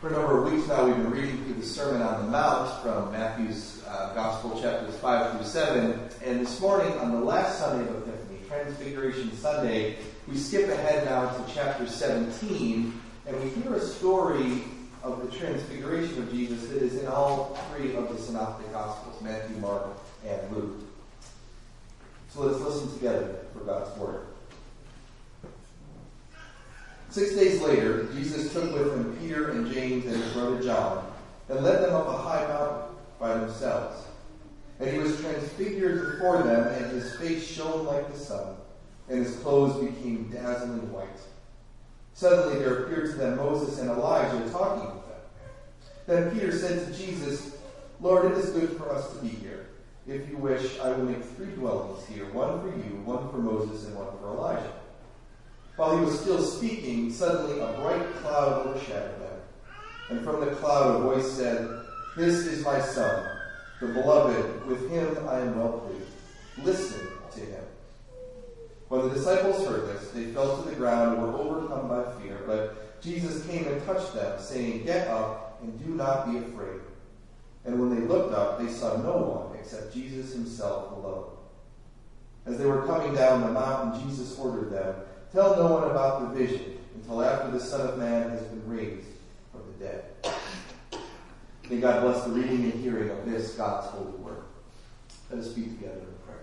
For a number of weeks now, we've been reading through the Sermon on the Mount from Matthew's Gospel, chapters 5 through 7. And this morning, on the last Sunday of Epiphany, Transfiguration Sunday, we skip ahead now to chapter 17, and we hear a story of the transfiguration of Jesus that is in all three of the Synoptic Gospels, Matthew, Mark, and Luke. So let's listen together for God's Word. 6 days later, Jesus took with him Peter and James and his brother John, and led them up a high mountain by themselves. And he was transfigured before them, and his face shone like the sun, and his clothes became dazzling white. Suddenly there appeared to them Moses and Elijah talking with them. Then Peter said to Jesus, "Lord, it is good for us to be here. If you wish, I will make 3 dwellings here, one for you, one for Moses, and one for Elijah." While he was still speaking, suddenly a bright cloud overshadowed them. And from the cloud a voice said, "This is my Son, the Beloved. With him I am well pleased. Listen to him." When the disciples heard this, they fell to the ground and were overcome by fear. But Jesus came and touched them, saying, "Get up and do not be afraid." And when they looked up, they saw no one except Jesus himself alone. As they were coming down the mountain, Jesus ordered them, "Tell no one about the vision until after the Son of Man has been raised from the dead." May God bless the reading and hearing of this, God's holy word. Let us be together in prayer.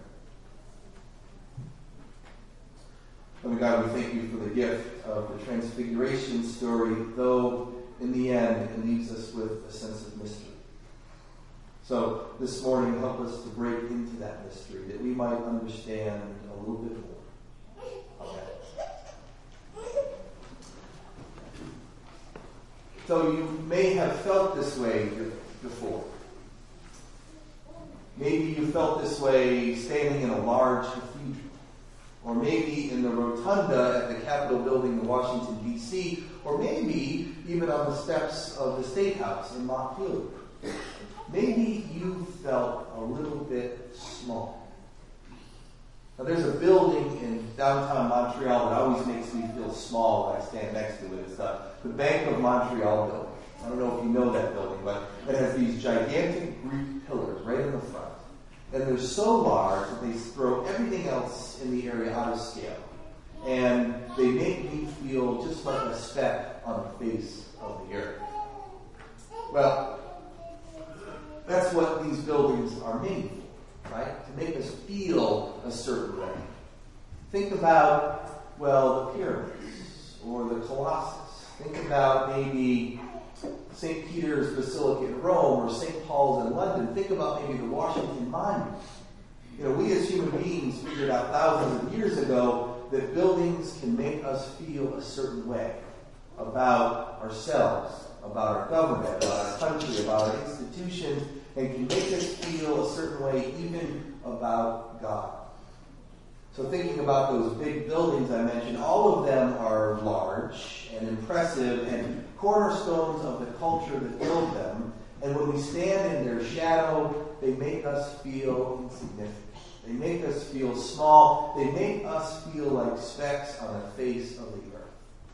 Lord God, we thank you for the gift of the Transfiguration story, though in the end it leaves us with a sense of mystery. So this morning, help us to break into that mystery, that we might understand a little bit more. Amen. So you may have felt this way before. Maybe you felt this way standing in a large cathedral, or maybe in the rotunda at the Capitol building in Washington, D.C., or maybe even on the steps of the State House in Montpelier. Maybe you felt a little bit small. Now, there's a building in downtown Montreal that always makes me feel small when I stand next to it. It's the Bank of Montreal building. I don't know if you know that building, but it has these gigantic Greek pillars right in the front. And they're so large that they throw everything else in the area out of scale. And they make me feel just like a speck on the face of the earth. Well, that's what these buildings are made for, right? To make us feel a certain way. Think about, well, the pyramids or the Colossus. Think about maybe St. Peter's Basilica in Rome or St. Paul's in London. Think about maybe the Washington Monument. You know, we as human beings figured out thousands of years ago that buildings can make us feel a certain way about ourselves, about our government, about our country, about our institutions, and can make us feel a certain way even about God. So thinking about those big buildings I mentioned, all of them are large and impressive and cornerstones of the culture that built them. And when we stand in their shadow, they make us feel insignificant. They make us feel small. They make us feel like specks on the face of the earth.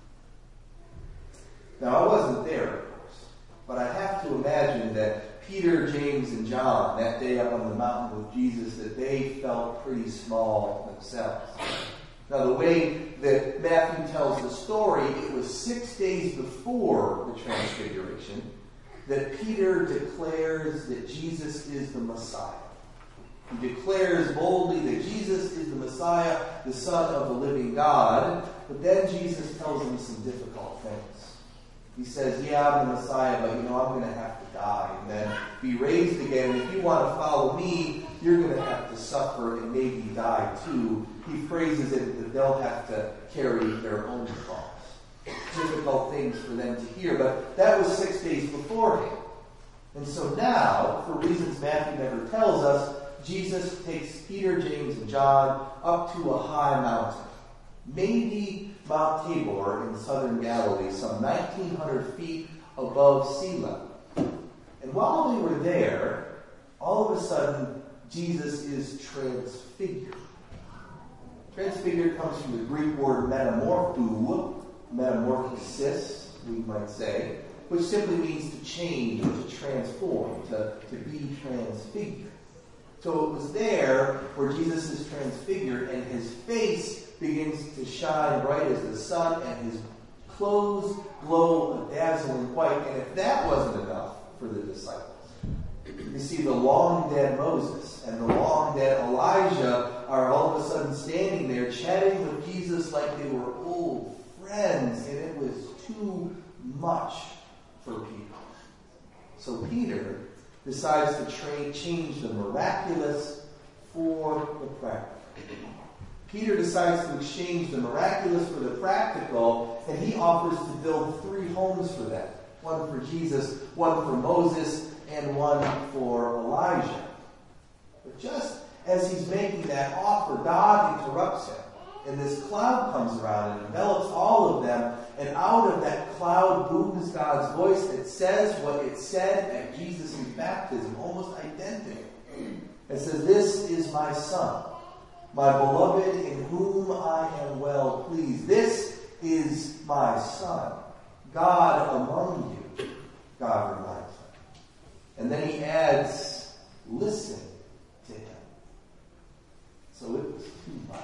Now, I wasn't there, of course, but I have to imagine that Peter, James, and John, that day up on the mountain with Jesus, that they felt pretty small themselves. Now, the way that Matthew tells the story, it was 6 days before the Transfiguration that Peter declares that Jesus is the Messiah. He declares boldly that Jesus is the Messiah, the Son of the living God. But then Jesus tells him some difficult things. He says, "Yeah, I'm the Messiah, but I'm going to have to die and then be raised again. And if you want to follow me, you're going to have to suffer and maybe die too." He phrases it that they'll have to carry their own cross. Difficult things for them to hear, but that was 6 days beforehand. And so now, for reasons Matthew never tells us, Jesus takes Peter, James, and John up to a high mountain. Maybe Mount Tabor in southern Galilee, some 1,900 feet above sea level. And while they were there, all of a sudden, Jesus is transfigured. Transfigured comes from the Greek word metamorpho, metamorphosis, we might say. which simply means to change or to transform, to be transfigured. So it was there where Jesus is transfigured and his face begins to shine bright as the sun and his clothes glow a dazzling white. And if that wasn't enough for the disciples, you see the long-dead Moses and the long-dead Elijah are all of a sudden standing there chatting with Jesus like they were old friends, and it was too much for Peter. So Peter decides to change the miraculous for the practical. Peter decides to exchange the miraculous for the practical, and he offers to build 3 homes for that. One for Jesus, one for Moses, and one for Elijah. But just as he's making that offer, God interrupts him. And this cloud comes around and envelops all of them. And out of that cloud booms God's voice that says what it said at Jesus' baptism, almost identical. It says, "This is my Son, my beloved, in whom I am well pleased. This is my Son, God among you," God reminds them. And then he adds, "Listen to him." So it was too much.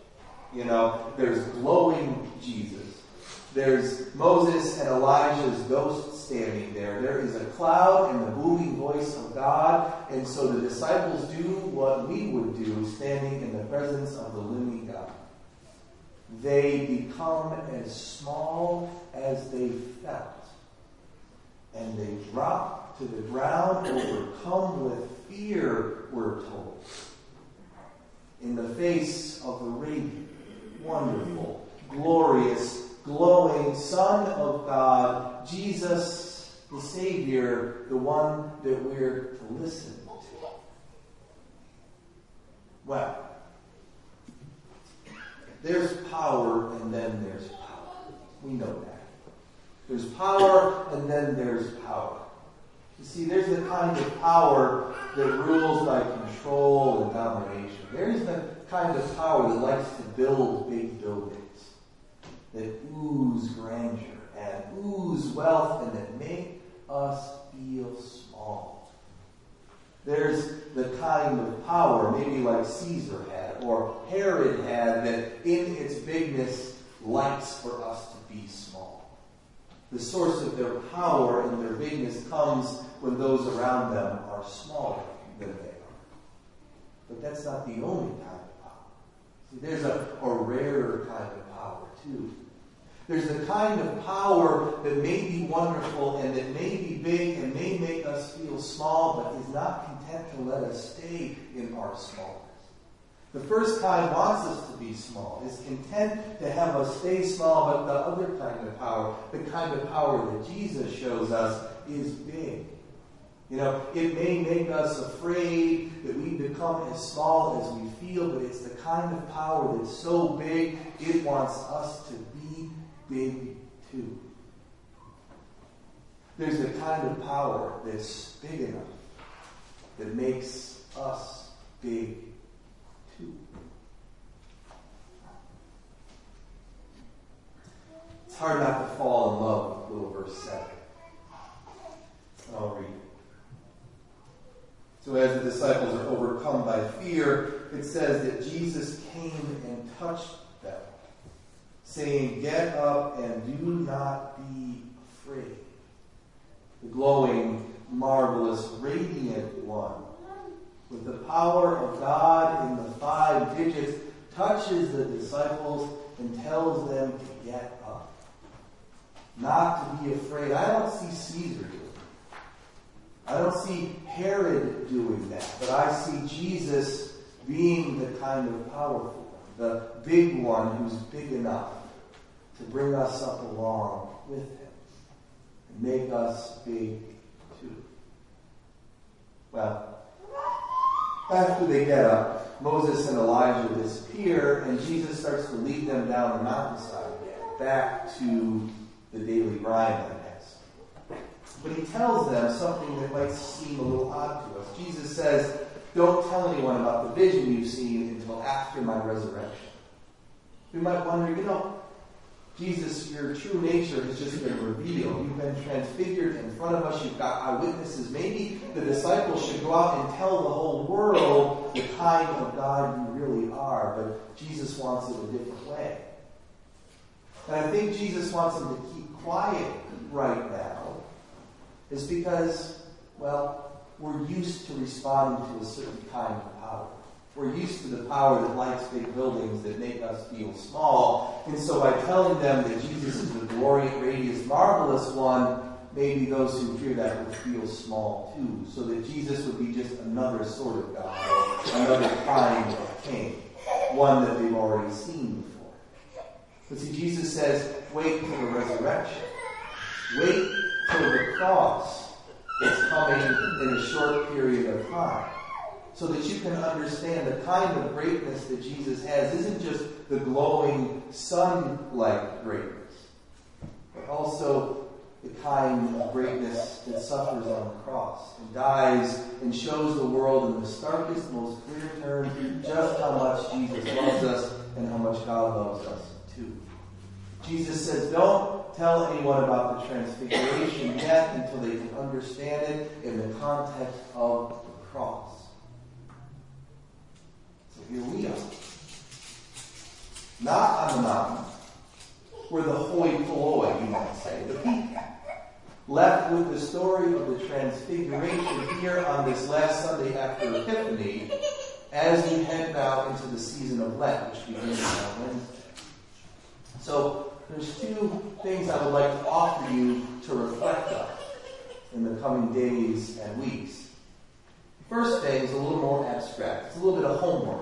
There's glowing Jesus. There's Moses and Elijah's ghost standing there. There is a cloud and the booming voice of God. And so the disciples do what we would do standing in the presence of the living God. They become as small as they felt. And they drop to the ground, overcome with fear, we're told. In the face of the radiant, wonderful, glorious, glowing Son of God, Jesus, the Savior, the one that we're to listen to. Well, there's power and then there's power. We know that. There's power and then there's power. You see, there's the kind of power that rules by control and domination. There's the kind of power that likes to build big buildings, that ooze grandeur and ooze wealth and that make us feel small. There's the kind of power, maybe like Caesar had or Herod had, that in its bigness likes for us to be small. The source of their power and their bigness comes when those around them are smaller than they are. But that's not the only kind of power. See, there's a rarer kind of power, too. There's a kind of power that may be wonderful and that may be big and may make us feel small, but is not content to let us stay in our smallness. The first kind wants us to be small, is content to have us stay small, but the other kind of power, the kind of power that Jesus shows us, is big. It may make us afraid that we become as small as we feel, but it's the kind of power that's so big, it wants us to be big too. There's the kind of power that's big enough that makes us big too. It's hard not to fall in love with little verse 7. I'll read it. So as the disciples are overcome by fear, it says that Jesus came and touched them, saying, "Get up and do not be afraid." The glowing, marvelous, radiant one, with the power of God in the 5 digits, touches the disciples and tells them to get up. Not to be afraid. I don't see Caesar doing it. I don't see Herod doing that, but I see Jesus being the kind of powerful one, the big one who's big enough to bring us up along with him and make us big too. Well, after they get up, Moses and Elijah disappear, and Jesus starts to lead them down the mountainside again, back to the daily grind, I guess. But he tells them something that might seem a little odd to us. Jesus says, "Don't tell anyone about the vision you've seen until after my resurrection." We might wonder, Jesus, your true nature has just been revealed. You've been transfigured in front of us. You've got eyewitnesses. Maybe the disciples should go out and tell the whole world the kind of God you really are. But Jesus wants it a different way. And I think Jesus wants them to keep quiet right now is because, well, we're used to responding to a certain kind of power. We're used to the power that lights big buildings that make us feel small. And so by telling them that Jesus is the glorious, radiant, marvelous one, maybe those who hear that would feel small too. So that Jesus would be just another sort of God, or another kind of king, one that they've already seen before. But see, Jesus says, wait till the resurrection. Wait till the cross is coming in a short period of time. So that you can understand the kind of greatness that Jesus has isn't just the glowing sun-like greatness, but also the kind of greatness that suffers on the cross and dies and shows the world in the starkest, most clear terms just how much Jesus loves us and how much God loves us too. Jesus says, don't tell anyone about the transfiguration yet until they can understand it in the context of the cross. Here we are. Not on the mountain. We're the hoi polloi, you might say, the people. Left with the story of the transfiguration here on this last Sunday after Epiphany as we head now into the season of Lent, which begins on Wednesday. So there's two things I would like to offer you to reflect on in the coming days and weeks. The first thing is a little more abstract. It's a little bit of homework.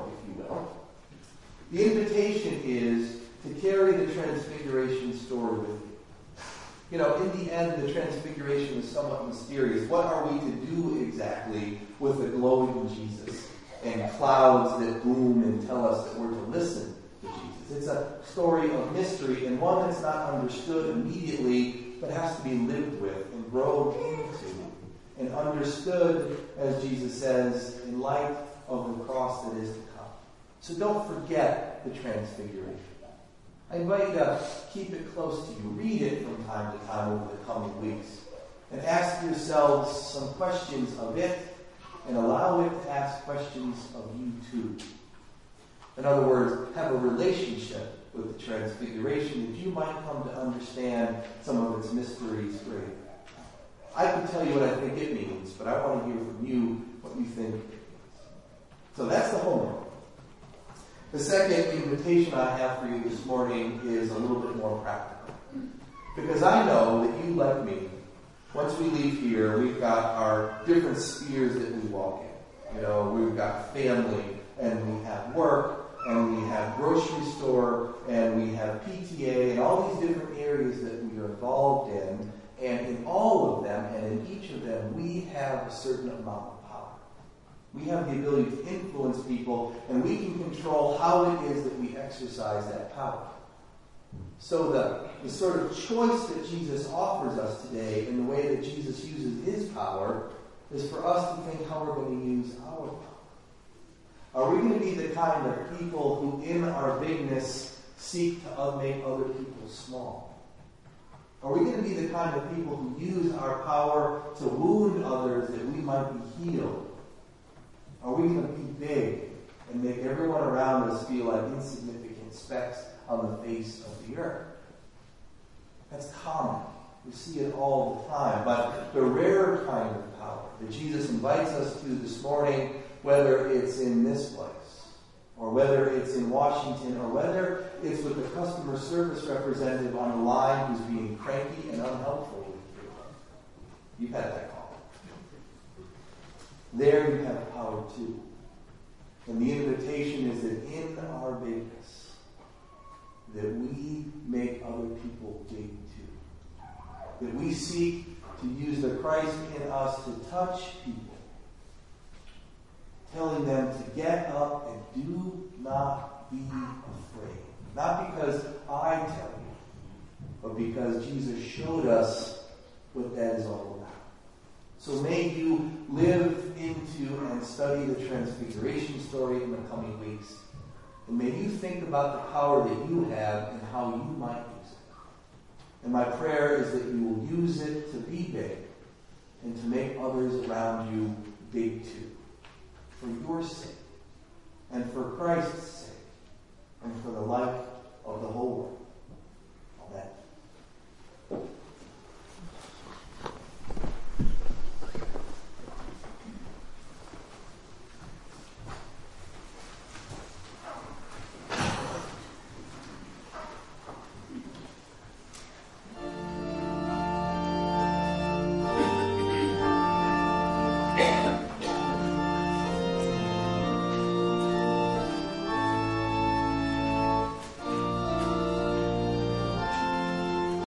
The invitation is to carry the Transfiguration story with you. You know, in the end, the Transfiguration is somewhat mysterious. What are we to do exactly with the glowing Jesus and clouds that boom and tell us that we're to listen to Jesus? It's a story of mystery and one that's not understood immediately, but has to be lived with and grown into and understood, as Jesus says, in light of the cross that is to come. So don't forget the Transfiguration. I invite you to keep it close to you. Read it from time to time over the coming weeks. And ask yourselves some questions of it and allow it to ask questions of you too. In other words, have a relationship with the Transfiguration that you might come to understand some of its mysteries greater. I can tell you what I think it means, but I want to hear from you what you think it means. So that's the homework. The second invitation I have for you this morning is a little bit more practical. Because I know that you, like me, once we leave here, we've got our different spheres that we walk in. You know, we've got family, and we have work, and we have grocery store, and we have PTA, and all these different areas that we are involved in. And in all of them, and in each of them, we have a certain amount of power. We have the ability to influence people, and we can control how it is that we exercise that power. So the sort of choice that Jesus offers us today in the way that Jesus uses his power is for us to think how we're going to use our power. Are we going to be the kind of people who, in our bigness, seek to make other people small? Are we going to be the kind of people who use our power to wound others that we might be healed? Are we going to be big and make everyone around us feel like insignificant specks on the face of the earth? That's common. We see it all the time. But the rarer kind of power that Jesus invites us to this morning, whether it's in this place, or whether it's in Washington, or whether it's with the customer service representative on the line who's being cranky and unhelpful with you. You've had that call. There you have power too. And the invitation is that in our bigness, that we make other people big too. That we seek to use the Christ in us to touch people, telling them to get up and do not be afraid. Not because I tell you, but because Jesus showed us what that is all about. So may you live into and study the Transfiguration story in the coming weeks. And may you think about the power that you have and how you might use it. And my prayer is that you will use it to be big and to make others around you big too. For your sake and for Christ's sake.